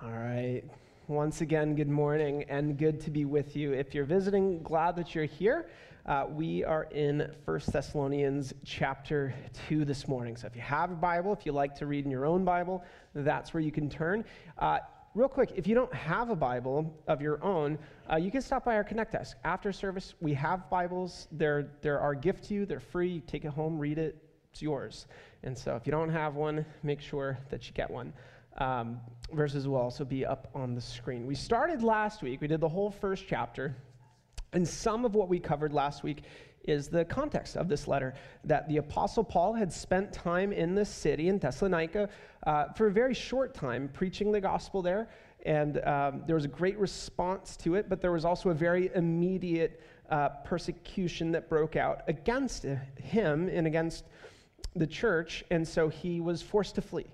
All right. Once again, good morning and good to be with you. If you're visiting, glad that you're here. We are in 1 Thessalonians chapter 2 this morning. So if you have a Bible, if you like to read in your own Bible, that's where you can turn. Real quick, if you don't have a Bible of your own, you can stop by our Connect desk. After service, we have Bibles. They're our gift to you. They're free. Take it home, read it. It's yours. And so if you don't have one, make sure that you get one. Verses will also be up on the screen. We started last week. We did the whole first chapter. And some of what we covered last week is the context of this letter, that the Apostle Paul had spent time in this city, in Thessalonica, for a very short time, preaching the gospel there. And there was a great response to it, but there was also a very immediate persecution that broke out against him and against the church. And so he was forced to flee.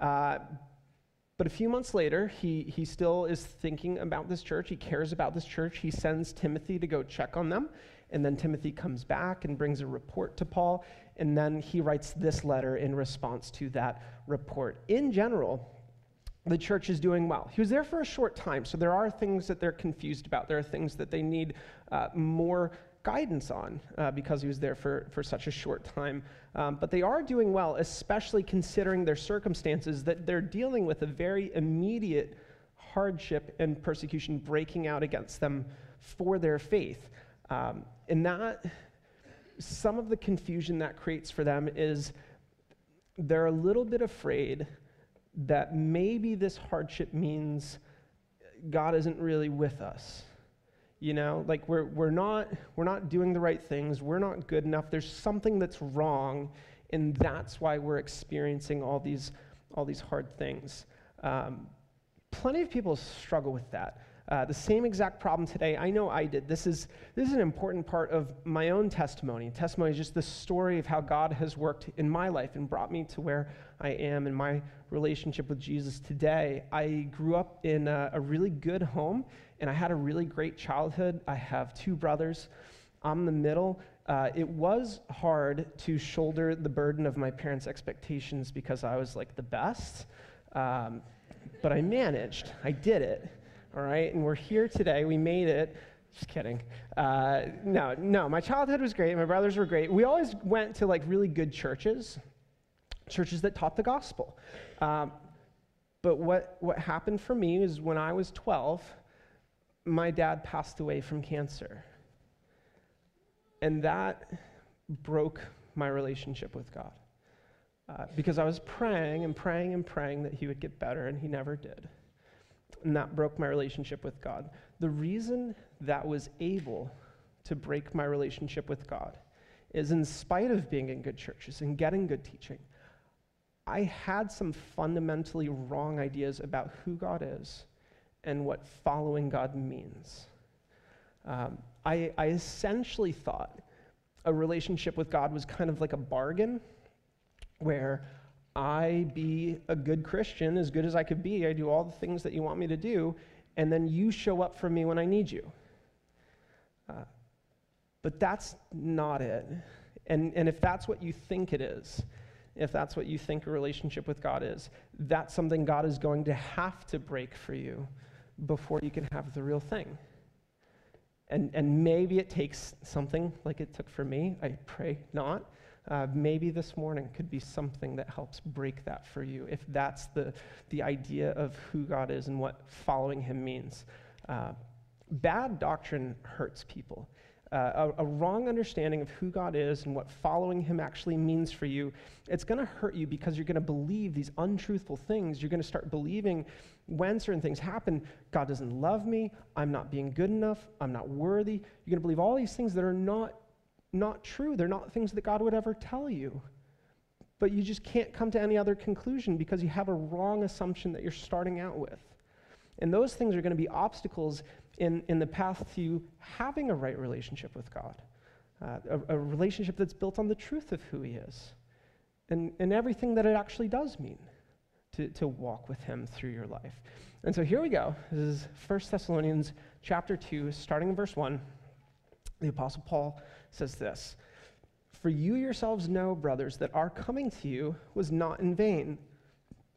But a few months later, he still is thinking about this church. He cares about this church. He sends Timothy to go check on them. And then Timothy comes back and brings a report to Paul. And then he writes this letter in response to that report. In general, the church is doing well. He was there for a short time, so there are things that they're confused about. There are things that they need more guidance on because he was there for such a short time. But they are doing well, especially considering their circumstances, that they're dealing with a very immediate hardship and persecution breaking out against them for their faith. And that, some of the confusion that creates for them is they're a little bit afraid that maybe this hardship means God isn't really with us. You know, like we're not doing the right things. We're not good enough. There's something that's wrong, and that's why we're experiencing all these hard things. Plenty of people struggle with that. The same exact problem today. I know I did. This is an important part of my own testimony. Testimony is just the story of how God has worked in my life and brought me to where I am in my relationship with Jesus today. I grew up in a really good home, and I had a really great childhood. I have two brothers. I'm the middle. It was hard to shoulder the burden of my parents' expectations because I was like the best, but I managed. I did it. All right, and we're here today. We made it. Just kidding. No, my childhood was great. My brothers were great. We always went to like really good churches that taught the gospel. But what happened for me is when I was 12, my dad passed away from cancer. And that broke my relationship with God. Because I was praying and praying and praying that he would get better, and he never did. And that broke my relationship with God. The reason that was able to break my relationship with God is, in spite of being in good churches and getting good teaching, I had some fundamentally wrong ideas about who God is and what following God means. I essentially thought a relationship with God was kind of like a bargain where I be a good Christian, as good as I could be. I do all the things that you want me to do, and then you show up for me when I need you. But that's not it. And if that's what you think it is, if that's what you think a relationship with God is, that's something God is going to have to break for you before you can have the real thing. And maybe it takes something like it took for me. I pray not. Maybe this morning could be something that helps break that for you, if that's the idea of who God is and what following him means. Bad doctrine hurts people. A wrong understanding of who God is and what following him actually means for you, it's going to hurt you because you're going to believe these untruthful things. You're going to start believing when certain things happen, God doesn't love me, I'm not being good enough, I'm not worthy. You're going to believe all these things that are not true. They're not things that God would ever tell you. But you just can't come to any other conclusion because you have a wrong assumption that you're starting out with. And those things are going to be obstacles in the path to having a right relationship with God, a relationship that's built on the truth of who he is and everything that it actually does mean to walk with him through your life. And so here we go. This is 1 Thessalonians chapter 2, starting in verse 1. The Apostle Paul says this: "For you yourselves know, brothers, that our coming to you was not in vain.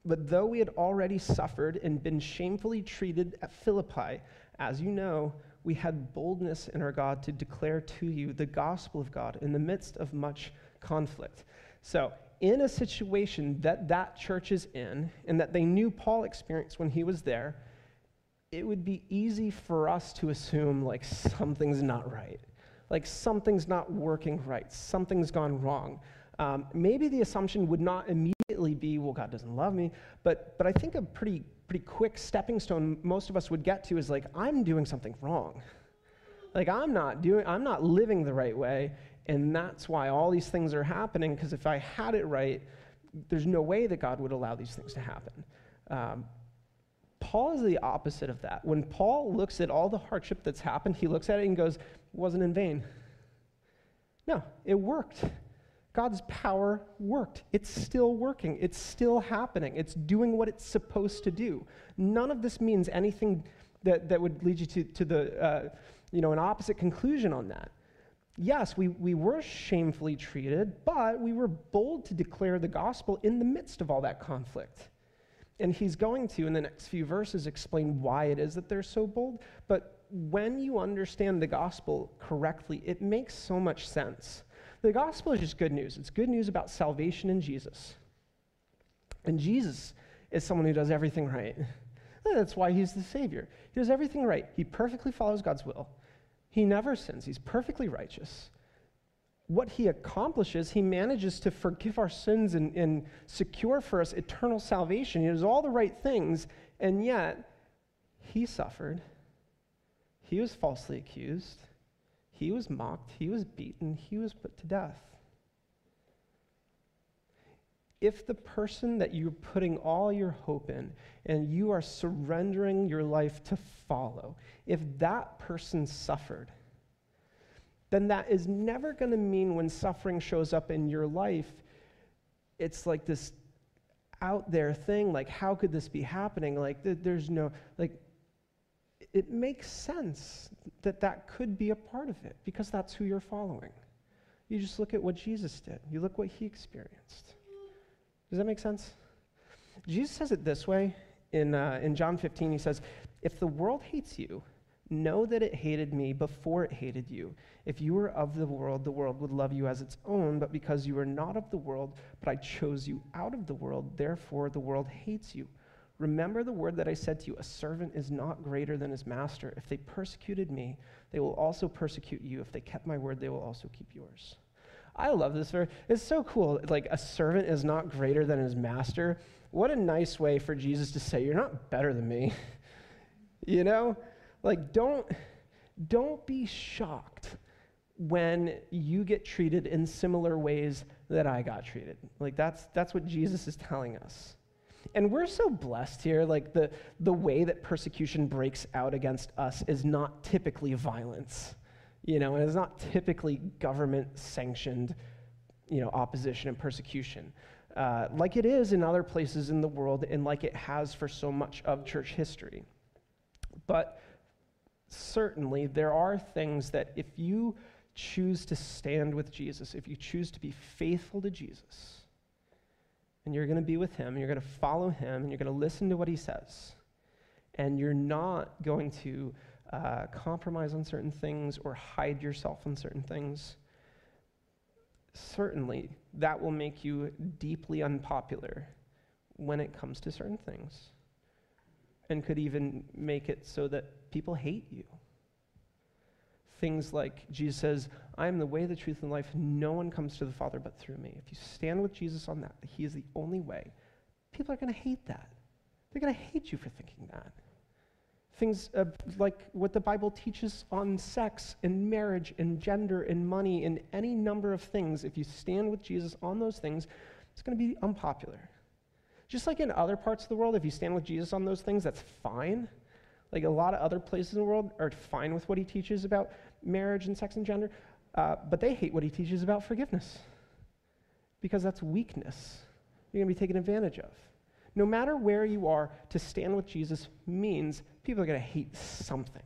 But though we had already suffered and been shamefully treated at Philippi, as you know, we had boldness in our God to declare to you the gospel of God in the midst of much conflict. So, in a situation that church is in, and that they knew Paul experienced when he was there, it would be easy for us to assume, like, something's not right. Like, something's not working right. Something's gone wrong. Maybe the assumption would not immediately be, well, God doesn't love me, but I think a pretty quick stepping stone most of us would get to is like, I'm doing something wrong. Like, I'm not living the right way, and that's why all these things are happening, because if I had it right, there's no way that God would allow these things to happen. Paul is the opposite of that. When Paul looks at all the hardship that's happened, he looks at it and goes, it wasn't in vain. No, it worked. God's power worked. It's still working. It's still happening. It's doing what it's supposed to do. None of this means anything that would lead you to the an opposite conclusion on that. Yes, we were shamefully treated, but we were bold to declare the gospel in the midst of all that conflict. And he's going to, in the next few verses, explain why it is that they're so bold. But when you understand the gospel correctly, it makes so much sense. The gospel is just good news. It's good news about salvation in Jesus. And Jesus is someone who does everything right. That's why he's the Savior. He does everything right. He perfectly follows God's will. He never sins. He's perfectly righteous. What he accomplishes, he manages to forgive our sins and secure for us eternal salvation. He does all the right things, and yet he suffered. He was falsely accused. He was mocked. He was beaten. He was put to death. If the person that you're putting all your hope in and you are surrendering your life to follow, if that person suffered, then that is never going to mean when suffering shows up in your life, it's like this out there thing, like, how could this be happening? Like, there's no, like, it makes sense that could be a part of it because that's who you're following. You just look at what Jesus did. You look what he experienced. Does that make sense? Jesus says it this way in John 15. He says, if the world hates you, know that it hated me before it hated you. If you were of the world would love you as its own, but because you are not of the world, but I chose you out of the world, therefore the world hates you. Remember the word that I said to you, a servant is not greater than his master. If they persecuted me, they will also persecute you. If they kept my word, they will also keep yours. I love this verse. It's so cool. Like, a servant is not greater than his master. What a nice way for Jesus to say, you're not better than me. You know? Like, don't be shocked when you get treated in similar ways that I got treated. Like, that's what Jesus is telling us. And we're so blessed here. Like, the way that persecution breaks out against us is not typically violence. You know, and it's not typically government-sanctioned, opposition and persecution, like it is in other places in the world and like it has for so much of church history. But certainly there are things that if you choose to stand with Jesus, if you choose to be faithful to Jesus, and you're going to be with him, and you're going to follow him, and you're going to listen to what he says, and you're not going to compromise on certain things or hide yourself on certain things, certainly that will make you deeply unpopular when it comes to certain things, and could even make it so that people hate you. Things like Jesus says, I am the way, the truth, and life. No one comes to the Father but through me. If you stand with Jesus on that he is the only way, people are going to hate that. They're going to hate you for thinking that. Things like what the Bible teaches on sex and marriage and gender and money and any number of things, if you stand with Jesus on those things, it's going to be unpopular. Just like in other parts of the world, if you stand with Jesus on those things, that's fine. Like, a lot of other places in the world are fine with what he teaches about marriage and sex and gender, but they hate what he teaches about forgiveness because that's weakness. You're going to be taken advantage of. No matter where you are, to stand with Jesus means people are going to hate something.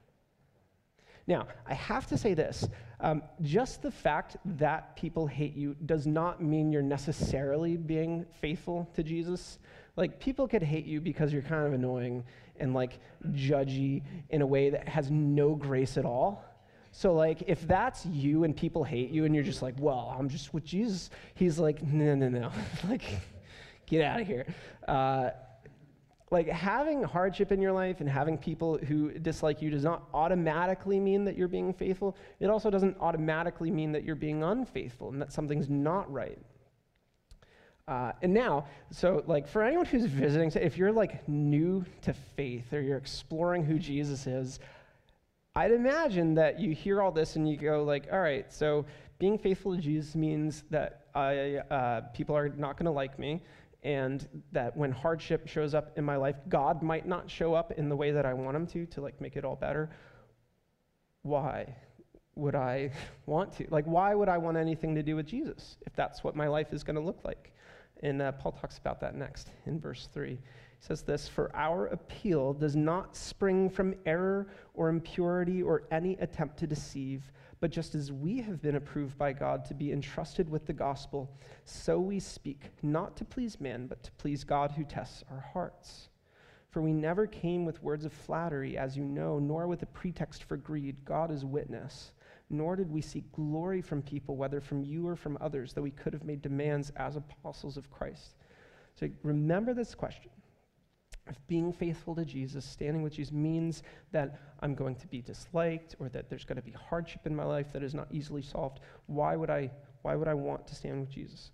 Now, I have to say this. Just the fact that people hate you does not mean you're necessarily being faithful to Jesus. Like, people could hate you because you're kind of annoying and like judgy in a way that has no grace at all. So like, if that's you and people hate you and you're just like, well, I'm just with Jesus, he's like, no. Like, get out of here. Like, having hardship in your life and having people who dislike you does not automatically mean that you're being faithful. It also doesn't automatically mean that you're being unfaithful and that something's not right. And now, so like, for anyone who's visiting, so if you're like new to faith or you're exploring who Jesus is, I'd imagine that you hear all this and you go like, all right, so being faithful to Jesus means that people are not going to like me, and that when hardship shows up in my life, God might not show up in the way that I want him to like make it all better. Why would I want to? Like, why would I want anything to do with Jesus if that's what my life is going to look like? And Paul talks about that next in verse 3. He says this, "For our appeal does not spring from error or impurity or any attempt to deceive, but just as we have been approved by God to be entrusted with the gospel, so we speak, not to please man, but to please God who tests our hearts. For we never came with words of flattery, as you know, nor with a pretext for greed. God is witness. Nor did we seek glory from people, whether from you or from others, though we could have made demands as apostles of Christ." So remember this question. If being faithful to Jesus, standing with Jesus, means that I'm going to be disliked or that there's going to be hardship in my life that is not easily solved, why would I want to stand with Jesus?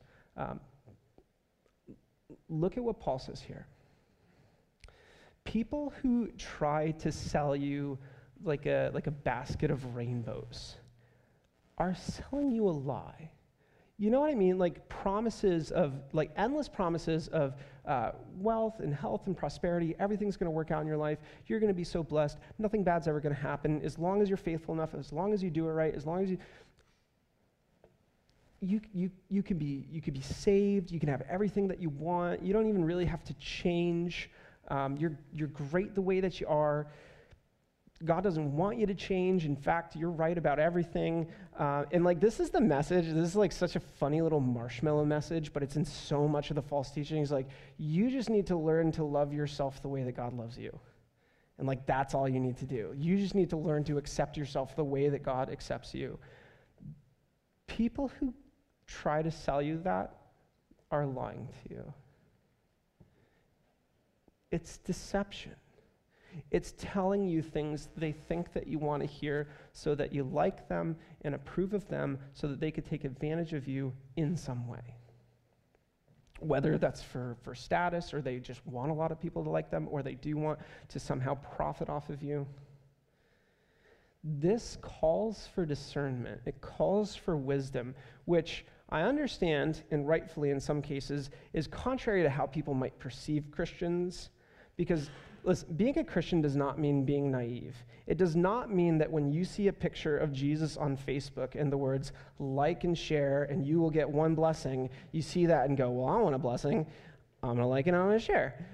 Look at what Paul says here. People who try to sell you like a basket of rainbows are selling you a lie. You know what I mean? Like promises of, like endless promises of wealth and health and prosperity. Everything's going to work out in your life. You're going to be so blessed. Nothing bad's ever going to happen. As long as you're faithful enough, as long as you do it right, as long as you can be saved. You can have everything that you want. You don't even really have to change. You're great the way that you are. God doesn't want you to change. In fact, you're right about everything. And like, this is the message. This is like such a funny little marshmallow message, but it's in so much of the false teaching. He's like, you just need to learn to love yourself the way that God loves you. And like, that's all you need to do. You just need to learn to accept yourself the way that God accepts you. People who try to sell you that are lying to you. It's deception. It's telling you things they think that you want to hear so that you like them and approve of them so that they could take advantage of you in some way. Whether that's for status, or they just want a lot of people to like them, or they do want to somehow profit off of you. This calls for discernment. It calls for wisdom, which I understand, and rightfully in some cases, is contrary to how people might perceive Christians. Because listen, being a Christian does not mean being naive. It does not mean that when you see a picture of Jesus on Facebook and the words like and share and you will get one blessing, you see that and go, well, I want a blessing. I'm going to like and I'm going to share.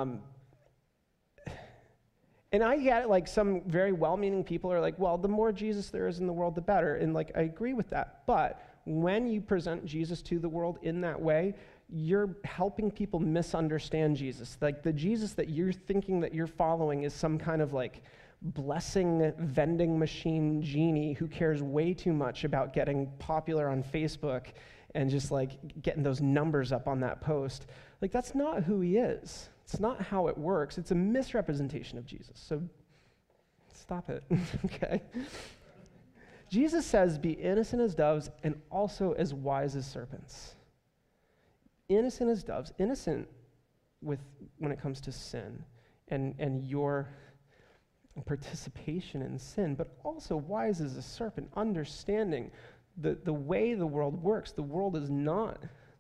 And I get it, like some very well-meaning people are like, well, the more Jesus there is in the world, the better. And like, I agree with that. But when you present Jesus to the world in that way, you're helping people misunderstand Jesus. Like the Jesus that you're thinking that you're following is some kind of like blessing vending machine genie who cares way too much about getting popular on Facebook and just like getting those numbers up on that post. Like that's not who he is. It's not how it works. It's a misrepresentation of Jesus. So stop it, okay? Jesus says, be innocent as doves and also as wise as serpents. Innocent as doves, innocent when it comes to sin and your participation in sin, but also wise as a serpent, understanding the way the world works. The world is not,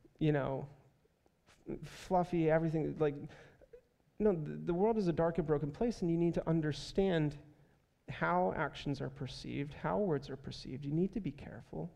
fluffy, everything, like, no, the world is a dark and broken place, and you need to understand how actions are perceived, how words are perceived. You need to be careful.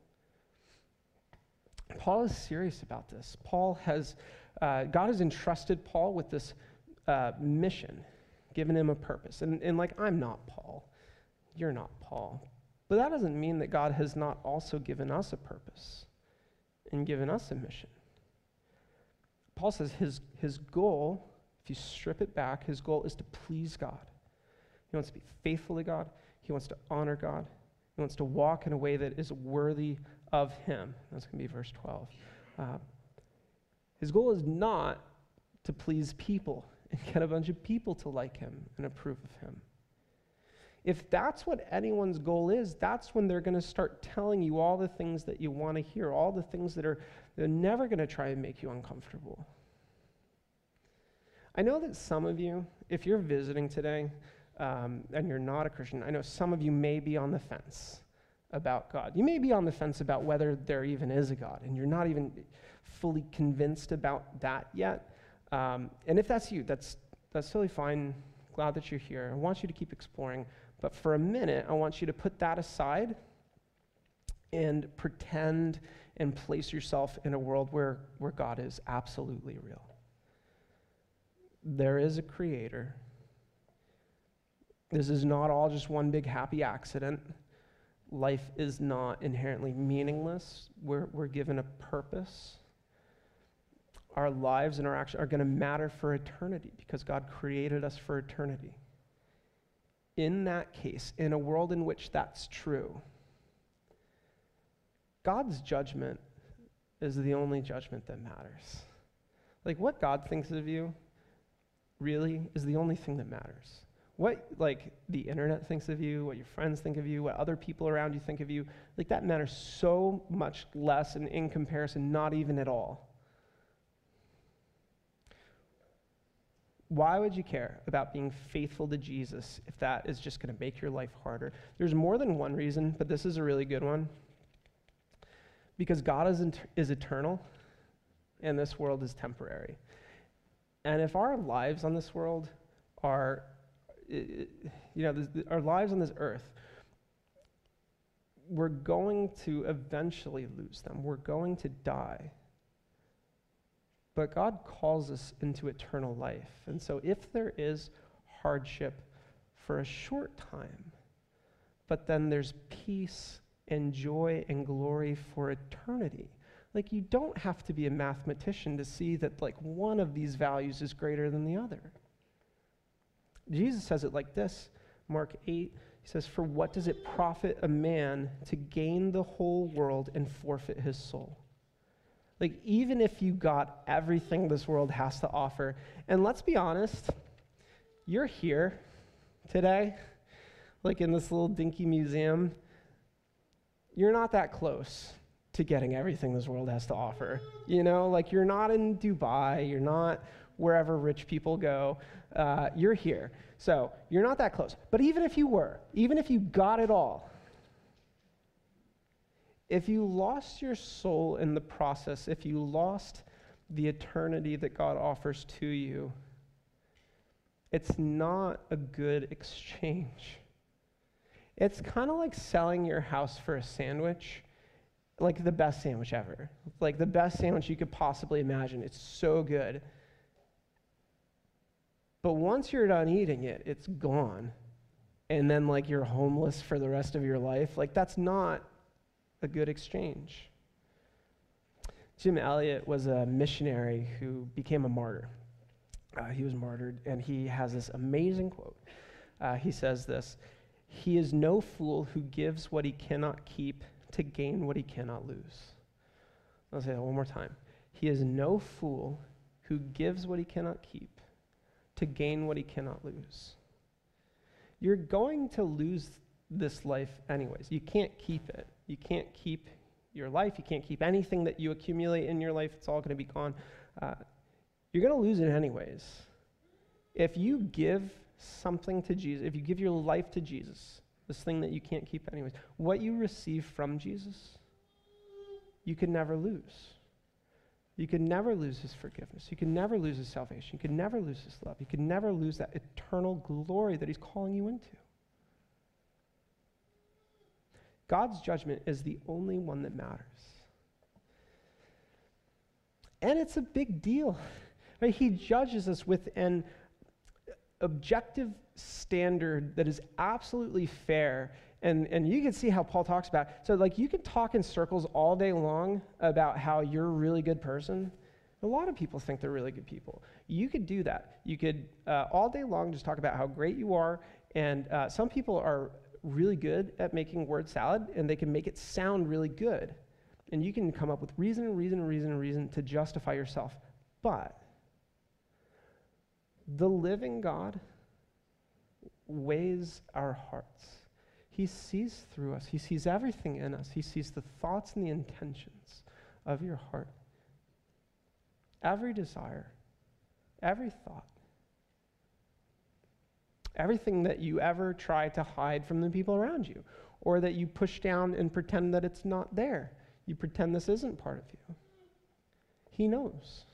Paul is serious about this. God has entrusted Paul with this mission, given him a purpose. And like, I'm not Paul. You're not Paul. But that doesn't mean that God has not also given us a purpose and given us a mission. Paul says his goal, if you strip it back, his goal is to please God. He wants to be faithful to God. He wants to honor God. He wants to walk in a way that is worthy of him. That's going to be verse 12. His goal is not to please people and get a bunch of people to like him and approve of him. If that's what anyone's goal is, that's when they're going to start telling you all the things that you want to hear, all the things that they're never going to try and make you uncomfortable. I know that some of you, if you're visiting today and you're not a Christian, I know some of you may be on the fence about God. You may be on the fence about whether there even is a God, and you're not even fully convinced about that yet. And if that's you, that's totally fine. Glad that you're here. I want you to keep exploring. But for a minute, I want you to put that aside and pretend and place yourself in a world where God is absolutely real. There is a creator. This is not all just one big happy accident. Life is not inherently meaningless. We're given a purpose. Our lives and our actions are going to matter for eternity because God created us for eternity. In that case, in a world in which that's true, God's judgment is the only judgment that matters. Like, what God thinks of you really is the only thing that matters. What, like, the internet thinks of you, what your friends think of you, what other people around you think of you, like, that matters so much less, and in comparison, not even at all. Why would you care about being faithful to Jesus if that is just going to make your life harder? There's more than one reason, but this is a really good one. Because God is eternal, and this world is temporary. And if our lives on this world are, our lives on this earth, we're going to eventually lose them. We're going to die. But God calls us into eternal life. And so if there is hardship for a short time, but then there's peace and joy and glory for eternity. Like, you don't have to be a mathematician to see that, like, one of these values is greater than the other. Jesus says it like this, Mark 8, he says, "For what does it profit a man to gain the whole world and forfeit his soul?" Like, even if you got everything this world has to offer, and let's be honest, you're here today, like in this little dinky museum, you're not that close to getting everything this world has to offer. Like, you're not in Dubai, you're not wherever rich people go, you're here. So you're not that close. But even if you were, even if you got it all, if you lost your soul in the process, if you lost the eternity that God offers to you, it's not a good exchange. It's kind of like selling your house for a sandwich, like the best sandwich ever. Like the best sandwich you could possibly imagine. It's so good. But once you're done eating it, it's gone. And then, like, you're homeless for the rest of your life. Like, that's not a good exchange. Jim Elliot was a missionary who became a martyr. He was martyred, and he has this amazing quote. He says this, "He is no fool who gives what he cannot keep to gain what he cannot lose." I'll say that one more time. He is no fool who gives what he cannot keep to gain what he cannot lose. You're going to lose this life anyways. You can't keep it. You can't keep your life. You can't keep anything that you accumulate in your life. It's all going to be gone. You're going to lose it anyways. If you give something to Jesus, if you give your life to Jesus, this thing that you can't keep anyways, what you receive from Jesus, you can never lose. You can never lose his forgiveness. You can never lose his salvation. You can never lose his love. You can never lose that eternal glory that he's calling you into. God's judgment is the only one that matters. And it's a big deal. Right? He judges us with an objective standard that is absolutely fair. And you can see how Paul talks about it. So, like, you can talk in circles all day long about how you're a really good person. A lot of people think they're really good people. You could do that. You could all day long just talk about how great you are, and some people are really good at making word salad, and they can make it sound really good. And you can come up with reason to justify yourself. But the living God weighs our hearts. He sees through us. He sees everything in us. He sees the thoughts and the intentions of your heart. Every desire, every thought, everything that you ever try to hide from the people around you, or that you push down and pretend that it's not there. You pretend this isn't part of you. He knows.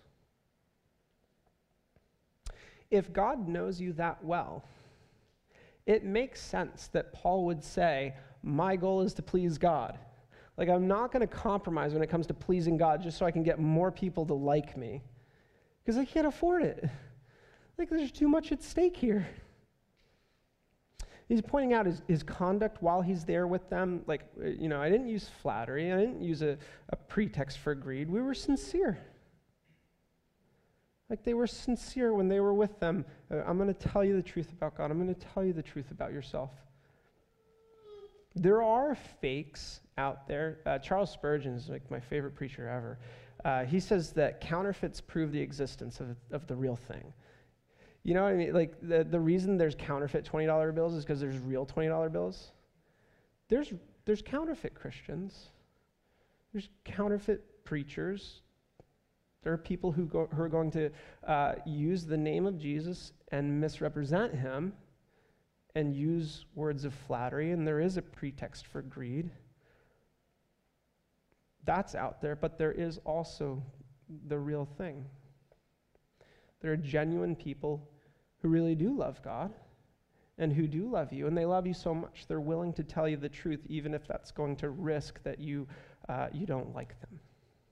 If God knows you that well, it makes sense that Paul would say, my goal is to please God. Like, I'm not going to compromise when it comes to pleasing God just so I can get more people to like me, because I can't afford it. Like, there's too much at stake here. He's pointing out his conduct while he's there with them. Like, I didn't use flattery. I didn't use a pretext for greed. We were sincere. Like, they were sincere when they were with them. I'm going to tell you the truth about God. I'm going to tell you the truth about yourself. There are fakes out there. Charles Spurgeon is like my favorite preacher ever. He says that counterfeits prove the existence of the real thing. You know what I mean? Like, the reason there's counterfeit $20 bills is because there's real $20 bills. There's counterfeit Christians. There's counterfeit preachers. There are people who are going to use the name of Jesus and misrepresent him and use words of flattery, and there is a pretext for greed. That's out there, but there is also the real thing. There are genuine people who really do love God and who do love you, and they love you so much they're willing to tell you the truth, even if that's going to risk that you don't like them.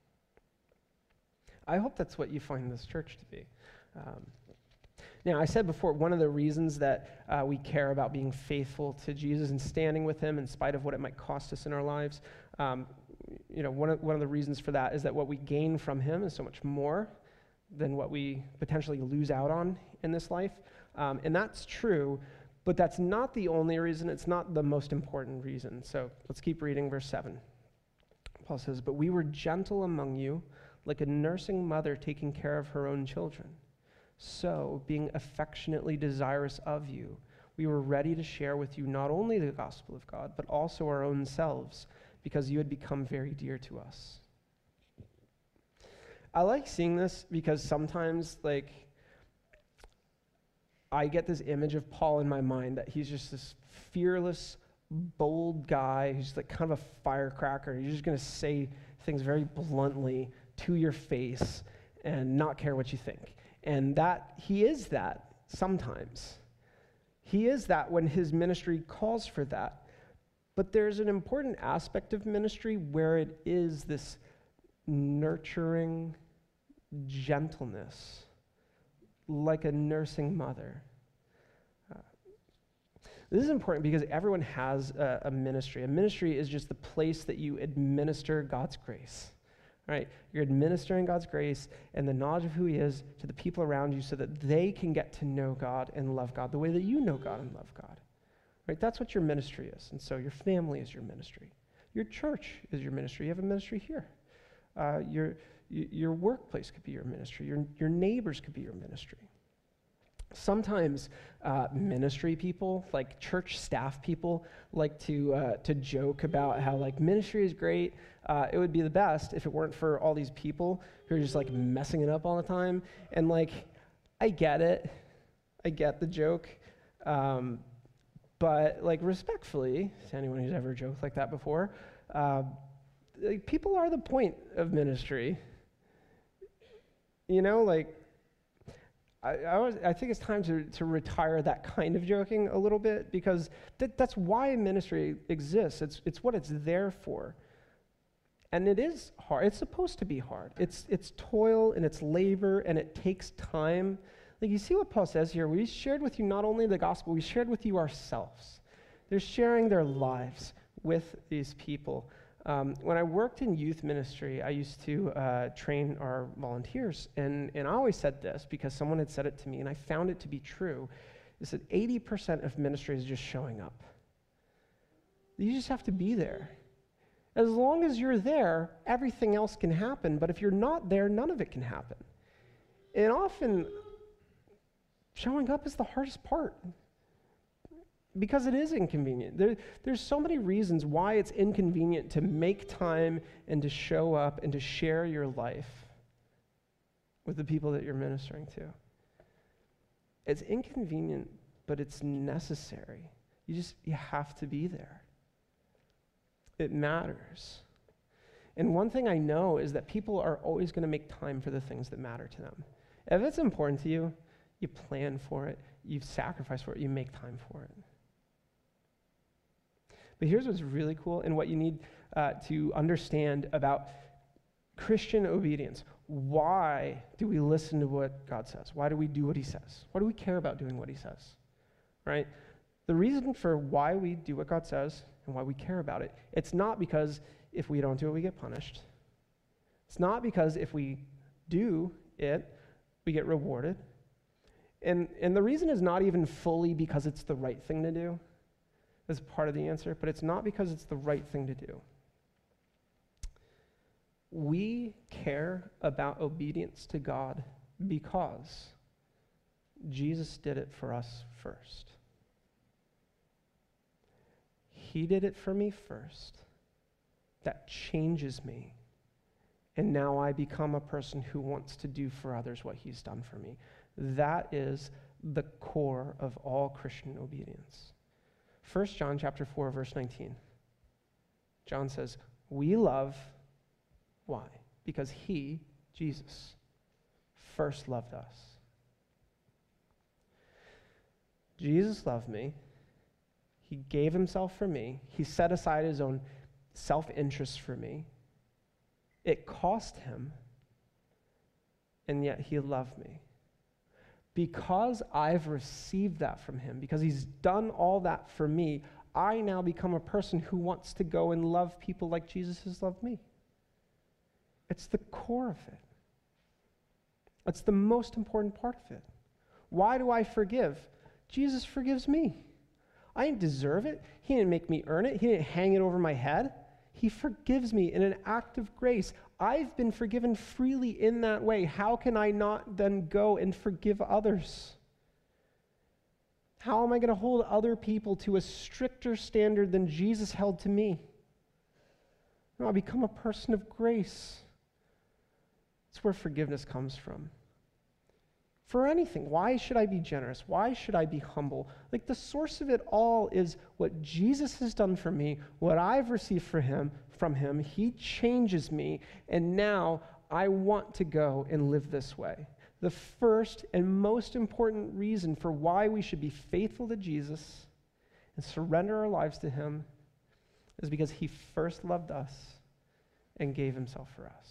I hope that's what you find this church to be. Now, I said before, one of the reasons that we care about being faithful to Jesus and standing with him in spite of what it might cost us in our lives, one of the reasons for that is that what we gain from him is so much more than what we potentially lose out on in this life. And that's true, but that's not the only reason. It's not the most important reason. So let's keep reading verse 7. Paul says, "But we were gentle among you, like a nursing mother taking care of her own children. So, being affectionately desirous of you, we were ready to share with you not only the gospel of God, but also our own selves, because you had become very dear to us." I like seeing this because sometimes, I get this image of Paul in my mind that he's just this fearless, bold guy who's kind of a firecracker. He's just going to say things very bluntly to your face and not care what you think. And that he is that sometimes. He is that when his ministry calls for that. But there's an important aspect of ministry where it is this nurturing gentleness, like a nursing mother. This is important because everyone has a ministry. A ministry is just the place that you administer God's grace. Right? You're administering God's grace and the knowledge of who he is to the people around you so that they can get to know God and love God the way that you know God and love God. Right? That's what your ministry is. And so your family is your ministry. Your church is your ministry. You have a ministry here. Your workplace could be your ministry. Your neighbors could be your ministry. Sometimes ministry people, like church staff people, like to joke about how ministry is great. It would be the best if it weren't for all these people who are just messing it up all the time. And I get it. I get the joke. But respectfully, to anyone who's ever joked like that before, people are the point of ministry. I think it's time to retire that kind of joking a little bit, because that's why ministry exists. It's what it's there for. And it is hard. It's supposed to be hard. It's toil and it's labor and it takes time. You see what Paul says here? We shared with you not only the gospel, we shared with you ourselves. They're sharing their lives with these people. When I worked in youth ministry, I used to train our volunteers, and I always said this because someone had said it to me, and I found it to be true, is that 80% of ministry is just showing up. You just have to be there. As long as you're there, everything else can happen, but if you're not there, none of it can happen. And often, showing up is the hardest part because it is inconvenient. There's so many reasons why it's inconvenient to make time and to show up and to share your life with the people that you're ministering to. It's inconvenient, but it's necessary. You have to be there. It matters. And one thing I know is that people are always going to make time for the things that matter to them. If it's important to you, you plan for it, you sacrifice for it, you make time for it. But here's what's really cool and what you need to understand about Christian obedience. Why do we listen to what God says? Why do we do what he says? Why do we care about doing what he says? Right? The reason for why we do what God says and why we care about it, it's not because if we don't do it, we get punished. It's not because if we do it, we get rewarded. And the reason is not even fully because it's the right thing to do. That's part of the answer, but it's not because it's the right thing to do. We care about obedience to God because Jesus did it for us first. He did it for me first. That changes me. And now I become a person who wants to do for others what he's done for me. That is the core of all Christian obedience. 1 John chapter 4, verse 19. John says, we love, why? Because he, Jesus, first loved us. Jesus loved me. He gave himself for me. He set aside his own self-interest for me. It cost him, and yet he loved me. Because I've received that from him, because he's done all that for me, I now become a person who wants to go and love people like Jesus has loved me. It's the core of it. It's the most important part of it. Why do I forgive? Jesus forgives me. I didn't deserve it. He didn't make me earn it. He didn't hang it over my head. He forgives me in an act of grace. I've been forgiven freely in that way. How can I not then go and forgive others? How am I going to hold other people to a stricter standard than Jesus held to me? No, I become a person of grace. That's where forgiveness comes from. For anything, why should I be generous? Why should I be humble? Like the source of it all is what Jesus has done for me, what I've received from him. He changes me, and now I want to go and live this way. The first and most important reason for why we should be faithful to Jesus and surrender our lives to him is because he first loved us and gave himself for us.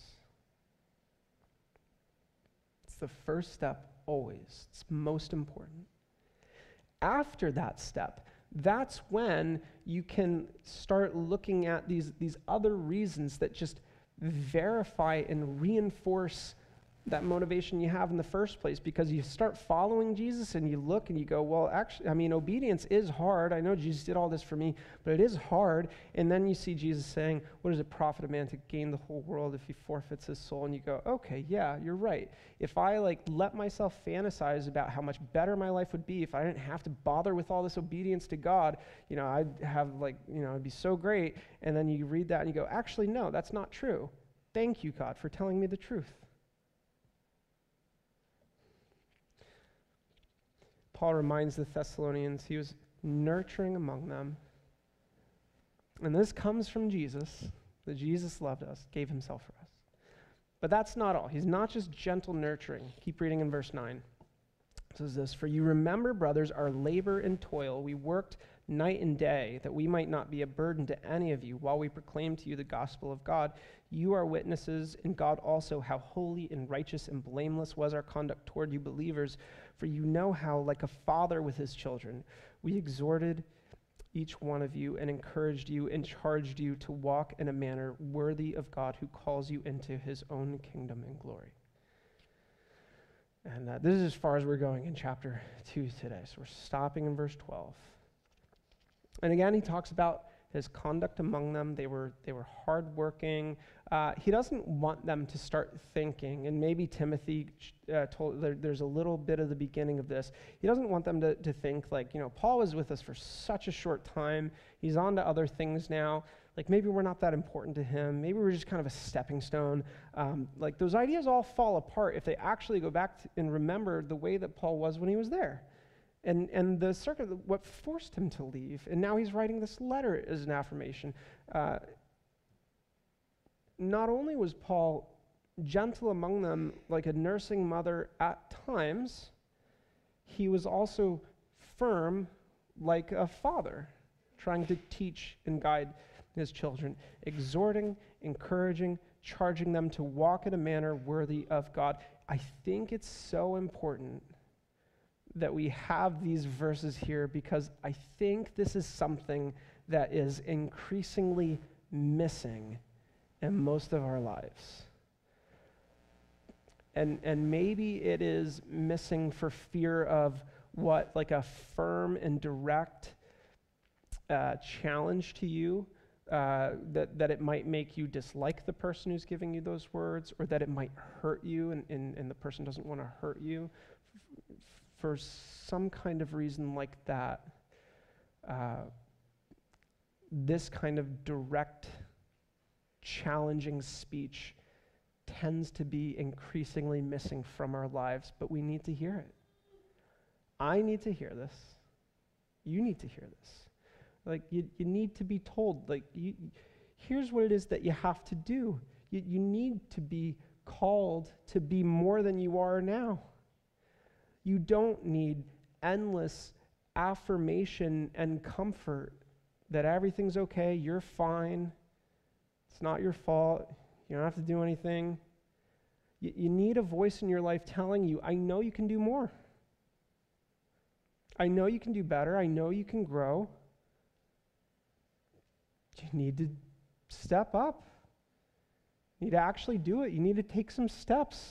It's the first step. Always. It's most important. After that step, that's when you can start looking at these other reasons that just verify and reinforce that motivation you have in the first place, because you start following Jesus and you look and you go, well, actually, obedience is hard. I know Jesus did all this for me, but it is hard. And then you see Jesus saying, what does it profit a man to gain the whole world if he forfeits his soul? And you go, okay, yeah, you're right. If I let myself fantasize about how much better my life would be if I didn't have to bother with all this obedience to God, I'd have it'd be so great. And then you read that and you go, actually, no, that's not true. Thank you, God, for telling me the truth. Paul reminds the Thessalonians he was nurturing among them. And this comes from Jesus, that Jesus loved us, gave himself for us. But that's not all. He's not just gentle nurturing. Keep reading in verse 9. It says this, for you remember, brothers, our labor and toil. We worked night and day, that we might not be a burden to any of you while we proclaim to you the gospel of God. You are witnesses, and God also, how holy and righteous and blameless was our conduct toward you believers. For you know how, like a father with his children, we exhorted each one of you and encouraged you and charged you to walk in a manner worthy of God who calls you into his own kingdom and glory. And this is as far as we're going in chapter 2 today. So we're stopping in verse 12. And again, he talks about his conduct among them. They were hardworking. He doesn't want them to start thinking, and maybe Timothy there's a little bit of the beginning of this. He doesn't want them to think like, Paul was with us for such a short time. He's on to other things now. Like maybe we're not that important to him. Maybe we're just kind of a stepping stone. Like those ideas all fall apart if they actually go back and remember the way that Paul was when he was there. And the circuit, what forced him to leave. And now he's writing this letter as an affirmation. Not only was Paul gentle among them like a nursing mother at times, he was also firm like a father, trying to teach and guide his children, exhorting, encouraging, charging them to walk in a manner worthy of God. I think it's so important that we have these verses here because I think this is something that is increasingly missing in most of our lives. And maybe it is missing for fear of what, like a firm and direct challenge to you, that it might make you dislike the person who's giving you those words, or that it might hurt you and the person doesn't want to hurt you. For some kind of reason like that, this kind of direct, challenging speech tends to be increasingly missing from our lives, but we need to hear it. I need to hear this. You need to hear this. Like, you need to be told, like, here's what it is that you have to do. You need to be called to be more than you are now. You don't need endless affirmation and comfort that everything's okay, you're fine, it's not your fault, you don't have to do anything. You need a voice in your life telling you, I know you can do more. I know you can do better. I know you can grow. You need to step up. You need to actually do it. You need to take some steps.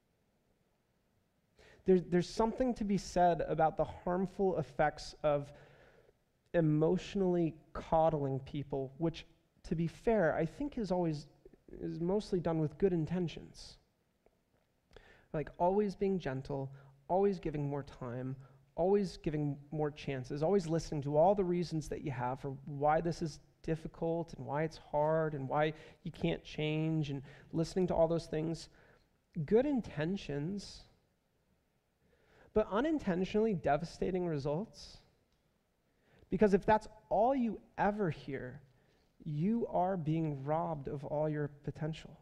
There's something to be said about the harmful effects of emotionally coddling people, which, to be fair, I think is mostly done with good intentions. Like always being gentle, always giving more time, always giving more chances, always listening to all the reasons that you have for why this is difficult and why it's hard and why you can't change, and listening to all those things. Good intentions, but unintentionally devastating results. Because if that's all you ever hear, you are being robbed of all your potential.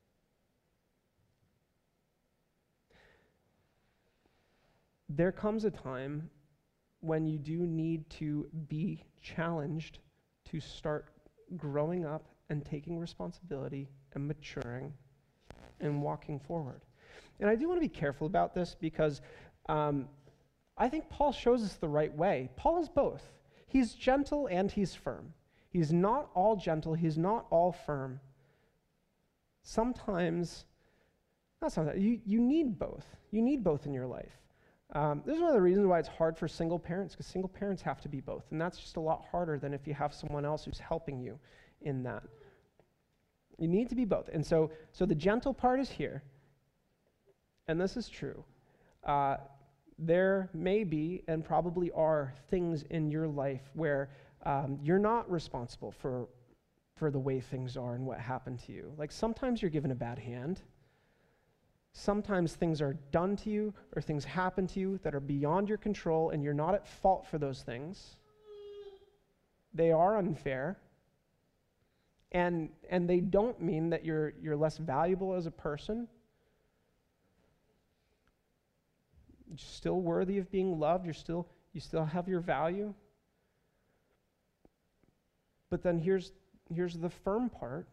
There comes a time when you do need to be challenged to start growing up and taking responsibility and maturing and walking forward. And I do want to be careful about this because I think Paul shows us the right way. Paul is both. He's gentle and he's firm. He's not all gentle, he's not all firm. You need both. You need both in your life. This is one of the reasons why it's hard for single parents, because single parents have to be both, and that's just a lot harder than if you have someone else who's helping you in that. You need to be both. And so the gentle part is here, and this is true. There may be and probably are things in your life where you're not responsible for the way things are and what happened to you. Like sometimes you're given a bad hand. Sometimes things are done to you or things happen to you that are beyond your control, and you're not at fault for those things. They are unfair. And they don't mean that you're less valuable as a person. You're still worthy of being loved. You still have your value. But then here's the firm part.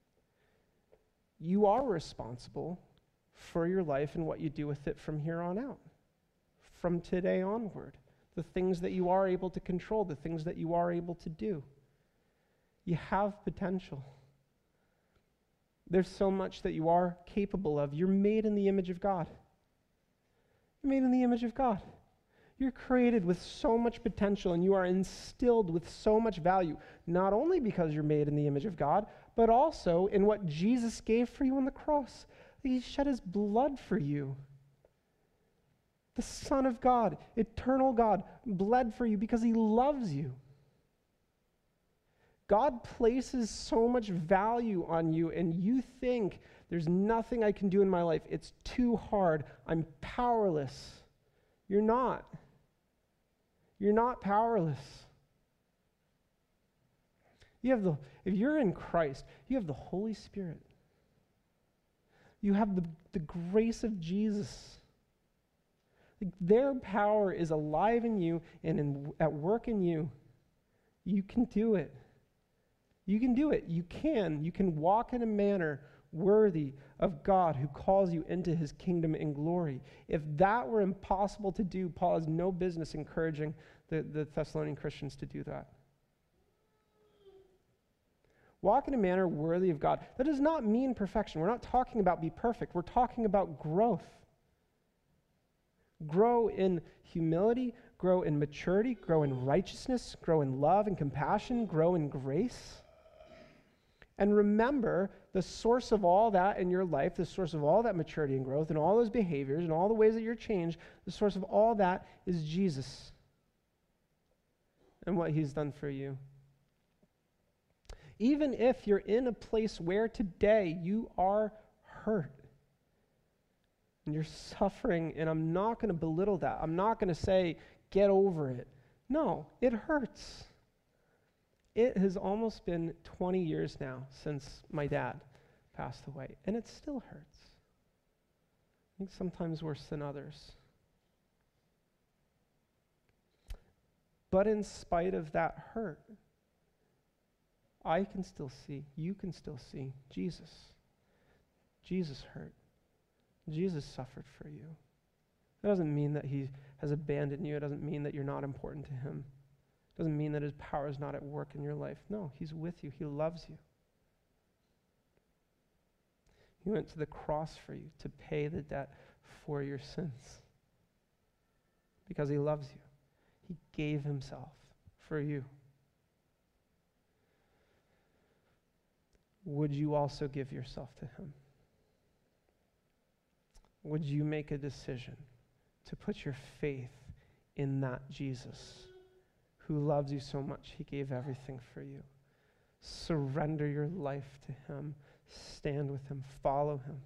You are responsible for your life and what you do with it from here on out, from today onward. the things that you are able to control, the things that you are able to do. You have potential. There's so much that you are capable of. You're made in the image of God. You're made in the image of God. You're created with so much potential, and you are instilled with so much value, not only because you're made in the image of God, but also in what Jesus gave for you on the cross. He shed his blood for you. The Son of God, eternal God, bled for you because he loves you. God places so much value on you, and you think, there's nothing I can do in my life. It's too hard. I'm powerless. You're not. You're not powerless. If you're in Christ, you have the Holy Spirit. You have the grace of Jesus. Like, their power is alive in you and at work in you. You can do it. You can do it. You can walk in a manner worthy of God who calls you into his kingdom and glory. If that were impossible to do, Paul has no business encouraging the Thessalonian Christians to do that. Walk in a manner worthy of God. That does not mean perfection. We're not talking about be perfect. We're talking about growth. Grow in humility, grow in maturity, grow in righteousness, grow in love and compassion, grow in grace. And remember, the source of all that in your life, the source of all that maturity and growth and all those behaviors and all the ways that you're changed, the source of all that is Jesus and what he's done for you. Even if you're in a place where today you are hurt and you're suffering, and I'm not going to belittle that. I'm not going to say, get over it. No, it hurts. It has almost been 20 years now since my dad passed away, and it still hurts. I think sometimes worse than others. But in spite of that hurt, I can still see, you can still see Jesus. Jesus hurt. Jesus suffered for you. It doesn't mean that he has abandoned you. It doesn't mean that you're not important to him. It doesn't mean that his power is not at work in your life. No, he's with you. He loves you. He went to the cross for you to pay the debt for your sins because he loves you. He gave himself for you. Would you also give yourself to him? Would you make a decision to put your faith in that Jesus who loves you so much he gave everything for you? Surrender your life to him. Stand with him. Follow him.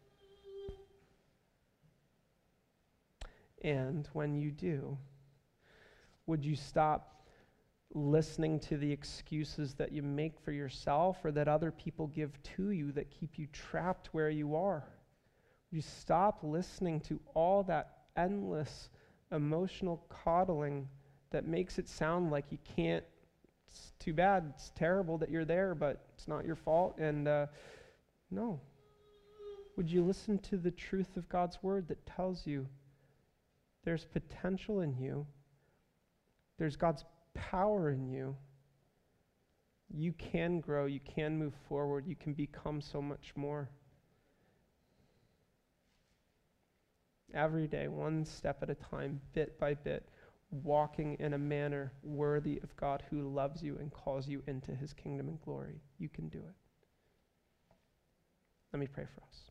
And when you do, would you stop listening to the excuses that you make for yourself or that other people give to you that keep you trapped where you are? You stop listening to all that endless emotional coddling that makes it sound like you can't. It's too bad. It's terrible that you're there, but it's not your fault. And no. Would you listen to the truth of God's word that tells you there's potential in you, there's God's power in you, you can grow, you can move forward, you can become so much more. Every day, one step at a time, bit by bit, walking in a manner worthy of God who loves you and calls you into his kingdom and glory. You can do it. Let me pray for us.